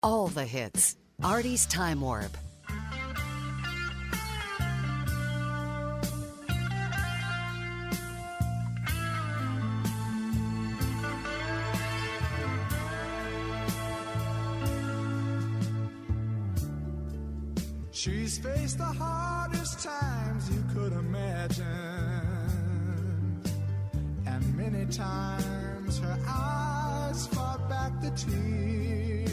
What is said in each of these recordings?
All the hits. Artie's Time Warp. She's faced the hardest times you could imagine, and many times her eyes fought back the tears.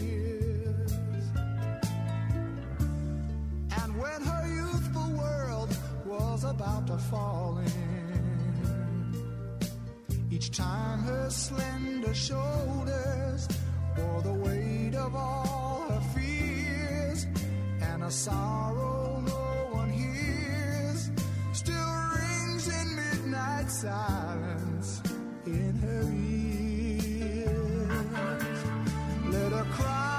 And when her youthful world was about to fall in, each time her slender shoulders bore the weight of all her fears, and a sorrow no one hears still rings in midnight silence in her ears. Let her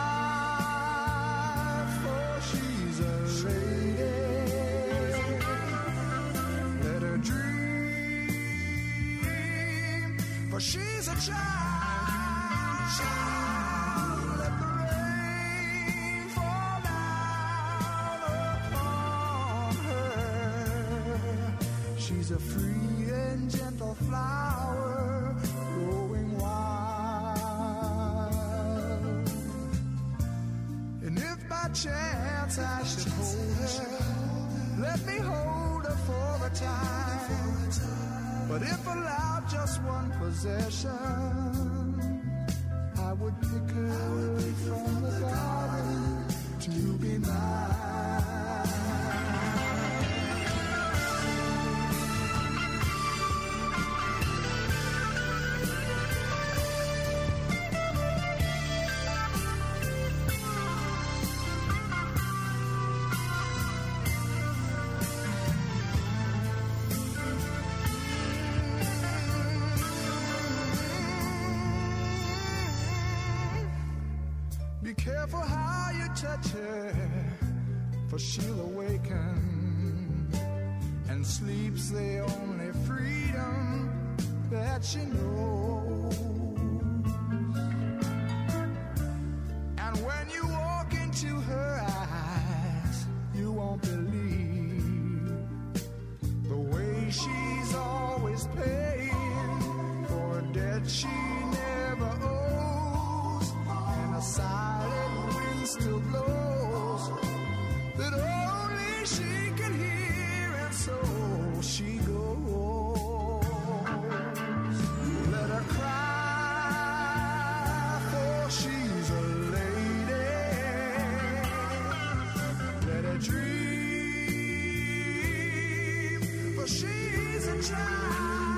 cry, for she's a lady. Let her dream, for she's a child. Let the rain fall down upon her. She's a free and gentle flower growing wild. And if by chance I should hold her, let me hold her for a time. But if allowed just one possession, I would pick her from the garden to be mine. Be careful how you touch her, for she'll awaken, and sleep's the only freedom that she knows. And when you walk into her eyes, you won't believe the way she's always paying for a debt she never owes, and a silent wind still blows that only she can hear, and so she goes. Let her cry, for she's a lady. Let her dream, for she's a child.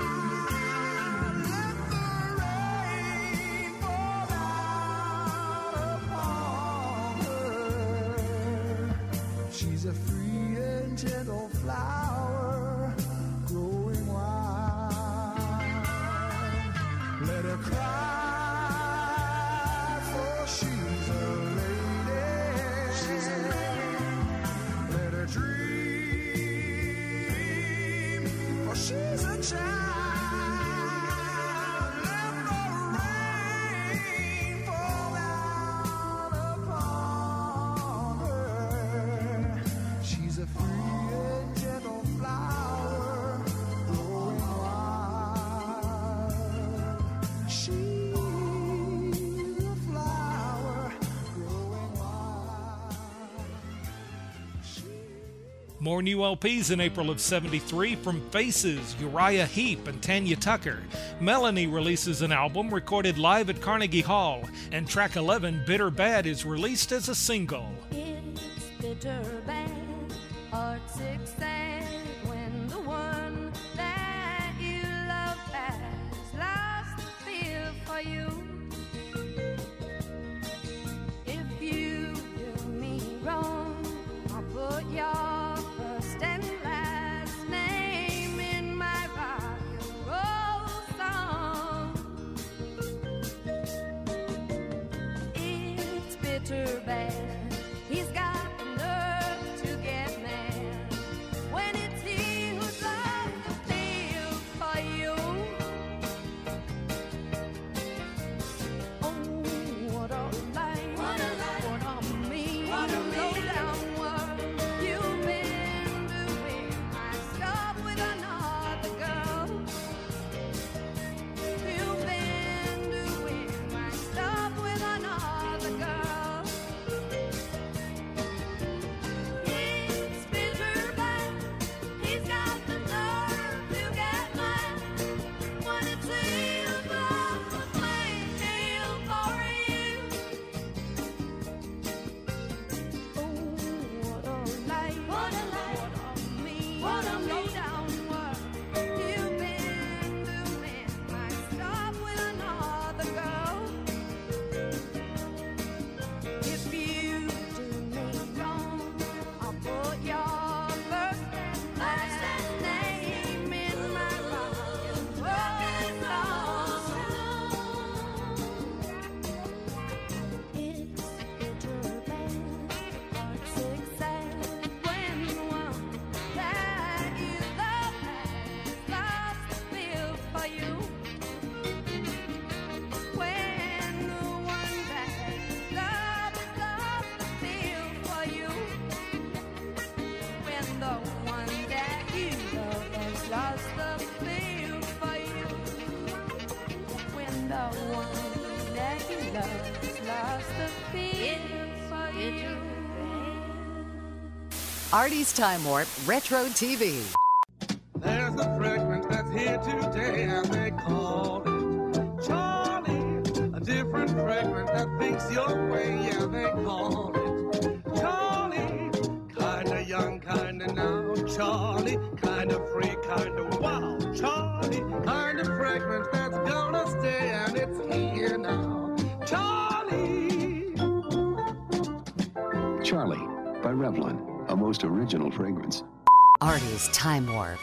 Let the rain fall down upon her. She's a free and gentle flower growing wild. Let her cry, for she's a lady. She's a lady. Let her dream, for she's a child. Let the rain fall down upon her. She's a free and gentle flower growing wild. She's a flower growing wild. More new LPs in April of '73 from Faces, Uriah Heep, and Tanya Tucker. Melanie releases an album recorded live at Carnegie Hall, and track 11, Bitter Bad, is released as a single. It's bitter bad, heartsick sad, when the one that you love has lost the feel for you. If you do me wrong, I'll put your first and last name in my rock and roll song. It's bitter bad. He's got the nerve to get mad when it's he who's lost the feel for you. Oh, what a life, what a Did you, babe? Artie's Time Warp Retro TV. There's a fragrance that's here today, and they call it Charlie. A different fragrance that thinks your way, yeah, they call it Charlie. Kinda young, kinda now, Charlie. Kinda free, kinda wow, Charlie. Kinda fragrance that's gonna stay, and it's here now, Charlie. Charlie by Revlon, a most original fragrance. Artie's Time Warp.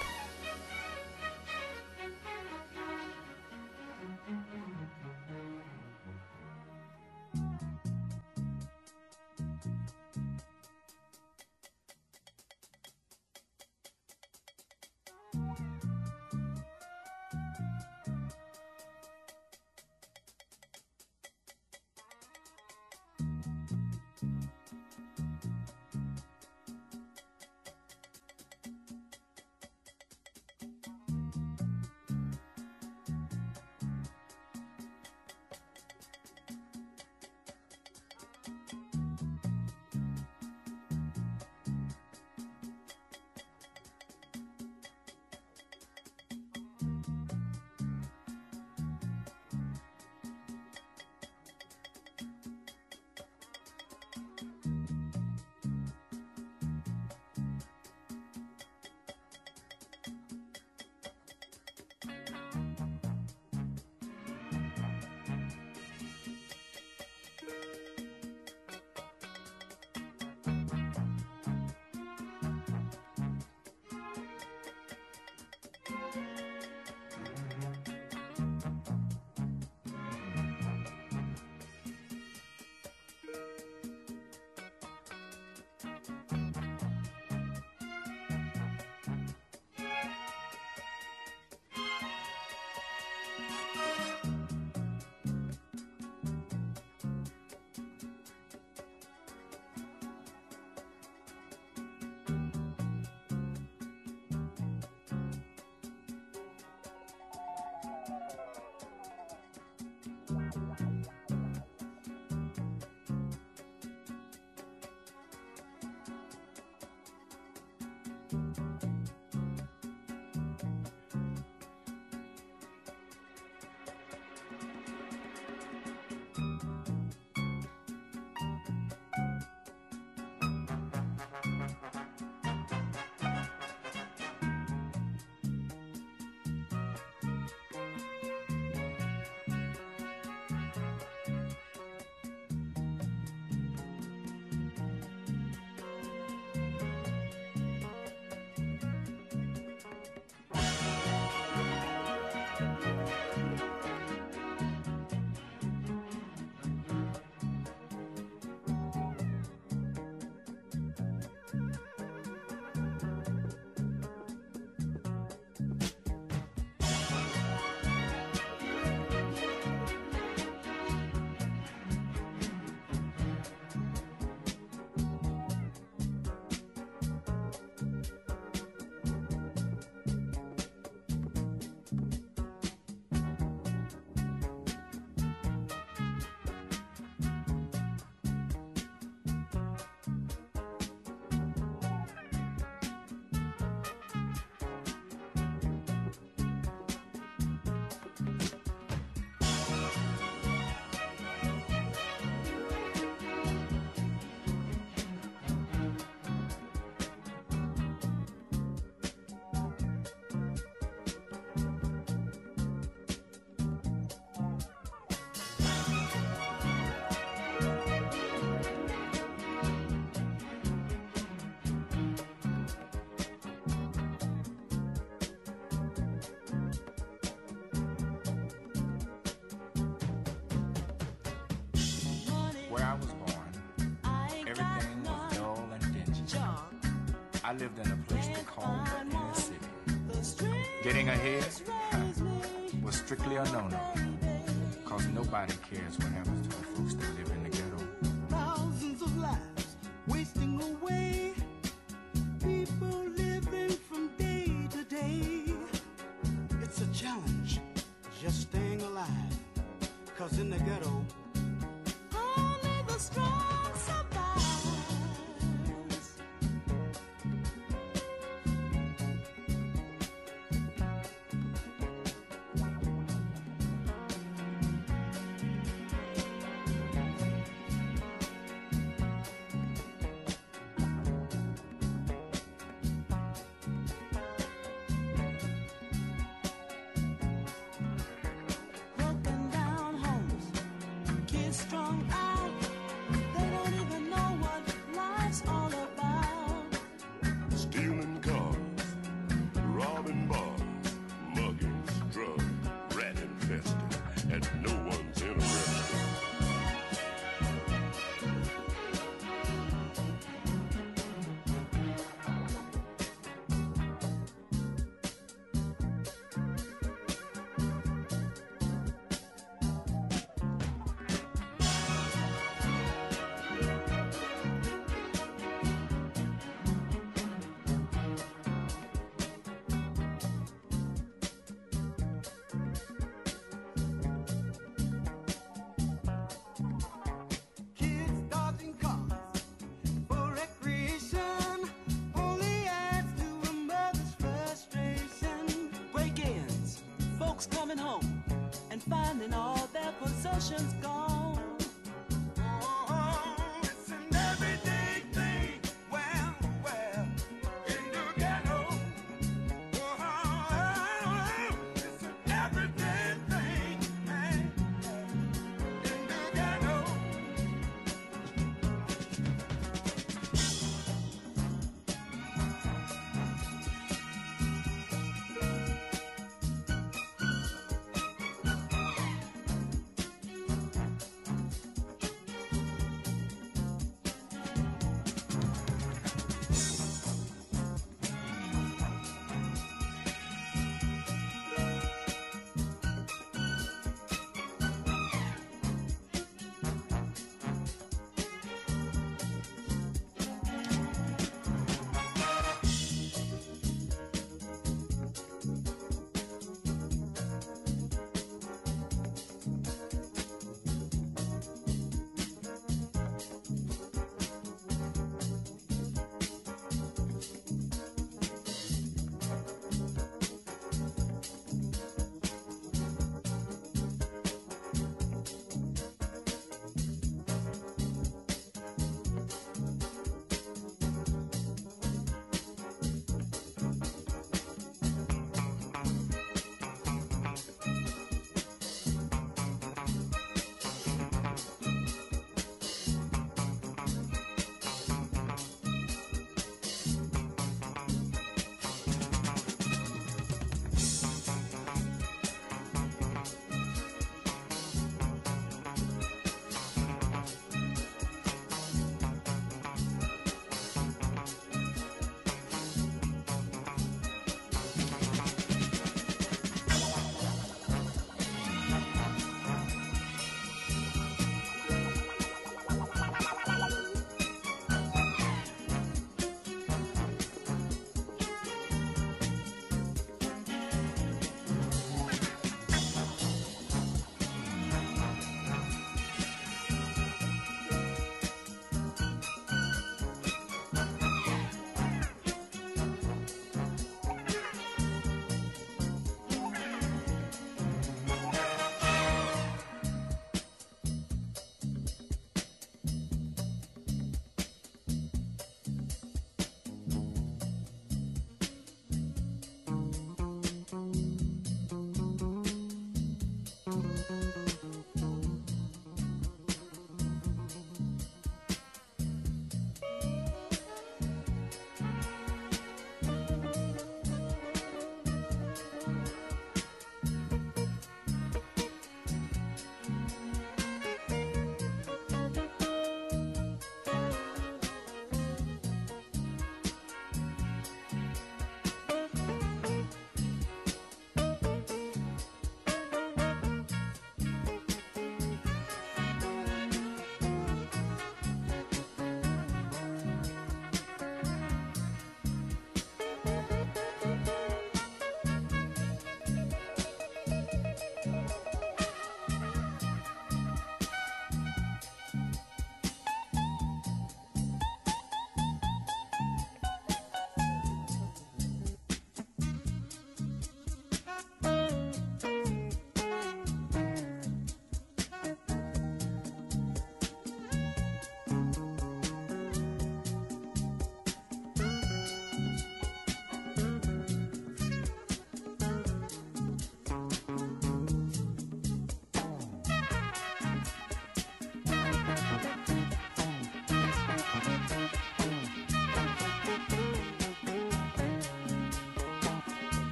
I lived in a place they call the inner city. Getting ahead was strictly a no-no, because nobody cares what happens to the folks that live in the ghetto. Thousands of lives wasting away, people living from day to day. It's a challenge, just staying alive, 'cause in the ghetto, only the strong survive. get strung out. They don't even know what life's all about. Stealing cars, robbing bars, muggings, drugs, rat infested, and no one's interested. Kids dodging cars for recreation only adds to a mother's frustration. Break-ins, folks coming home and finding all their possessions gone. Oh, it's an everyday thing. Well, in the ghetto. Oh, it's an everyday thing, man. In the ghetto.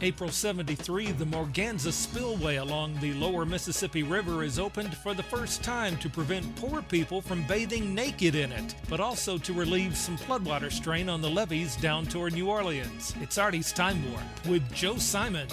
April 73, the Morganza Spillway along the lower Mississippi River is opened for the first time to prevent poor people from bathing naked in it, but also to relieve some floodwater strain on the levees down toward New Orleans. It's Artie's Time Warp with Joe Simon.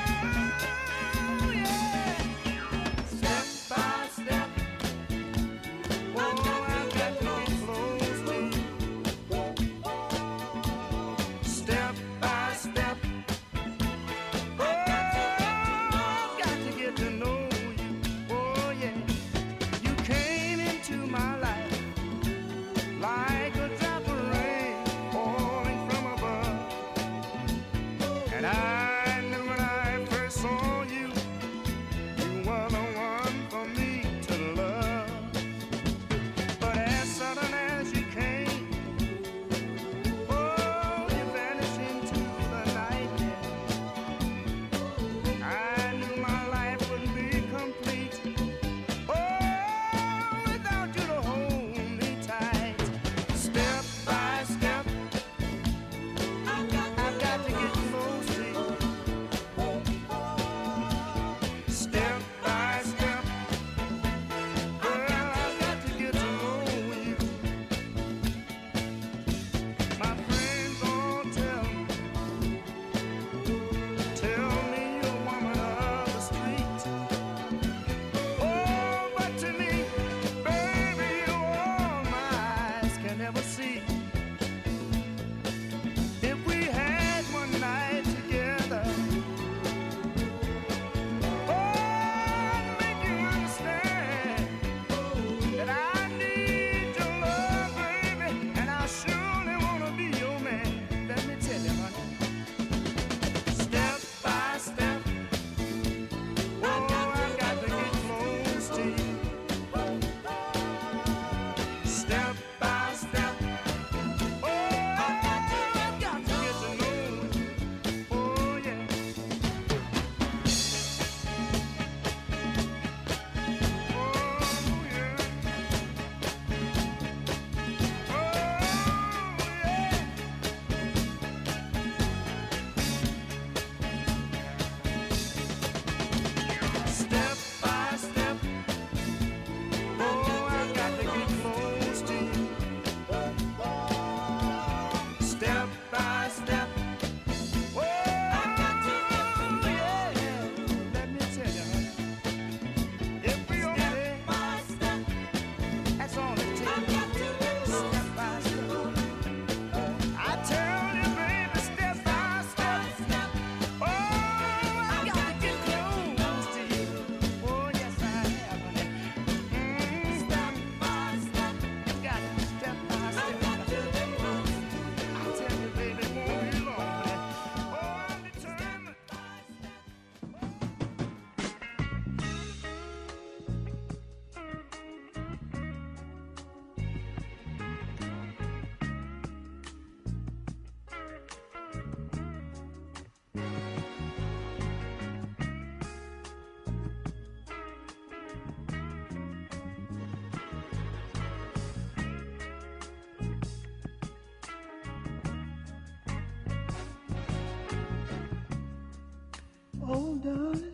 Oh, darling,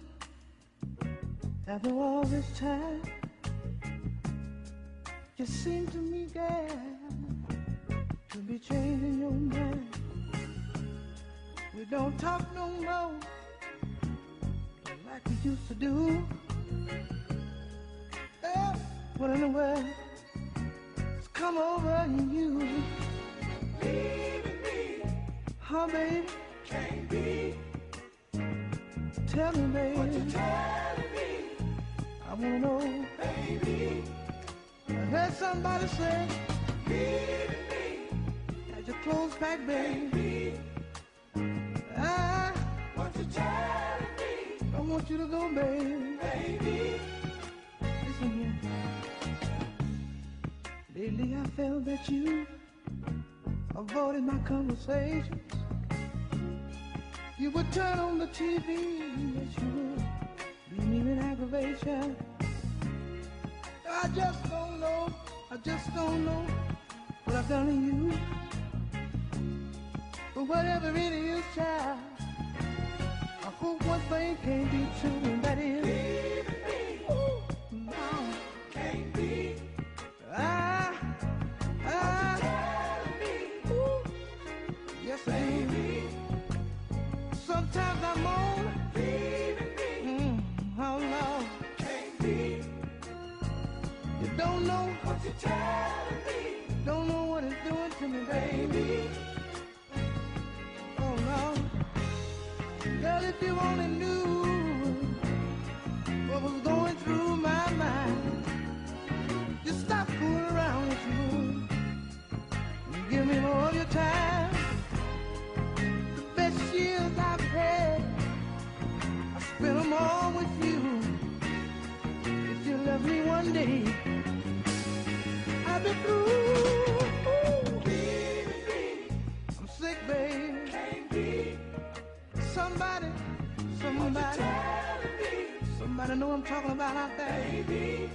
after all this time, you seem to me, girl, to be changing your mind. We don't talk no more like we used to do. Oh, what in the world has come over you? Leaving me, huh, baby? Can't be. Tell me, baby. What you telling me? I wanna know, baby. I heard somebody say, leaving me. Had your clothes packed, baby. What you telling me? I want you to go, baby. Baby. Listen here. Lately I felt that you avoided my conversations. You would turn on the TV, yes you would, leave me in aggravation. I just don't know what I've done to you. But whatever it is, child, for one thing can't be true, and that is ooh, no, can't be. Ooh, yes, baby. Sometimes I'm on. How long? Can't be. You don't know what you're telling me. Don't know what it's doing to me, baby. Oh no. Girl, if you only knew what was going through my mind, just stop fooling around with you and give me more of your time. The best years I've had, I spent them all with you. If you love me one day, I'll be through. I'm sick, babe. Can't be. Somebody know what I'm talking about out there. Baby.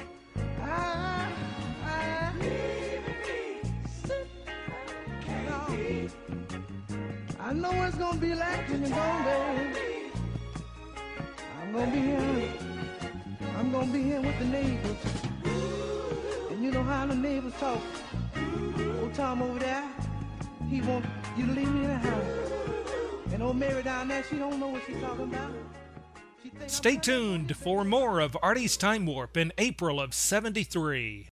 I know what it's gonna be like when you're gone, babe. I'm gonna be here with the neighbors. And you know how the neighbors talk. Old Tom over there, he want you to leave me in the house. And old Mary down there, she don't know what she's talking about. Stay tuned for more of Artie's Time Warp in April of '73.